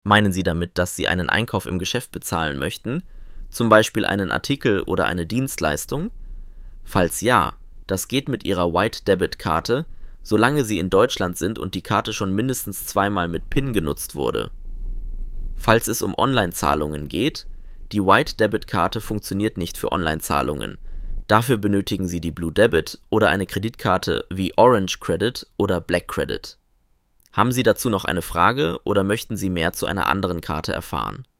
Meinen Sie damit, dass Sie einen Einkauf im Geschäft bezahlen möchten, zum Beispiel einen Artikel oder eine Dienstleistung? Falls ja, das geht mit Ihrer White-Debit-Karte, solange Sie in Deutschland sind und die Karte schon mindestens zweimal mit PIN genutzt wurde. Falls es um Online-Zahlungen geht, die White-Debit-Karte funktioniert nicht für Online-Zahlungen. Dafür benötigen Sie die Blue Debit oder eine Kreditkarte wie Orange Credit oder Black Credit. Haben Sie dazu noch eine Frage oder möchten Sie mehr zu einer anderen Karte erfahren?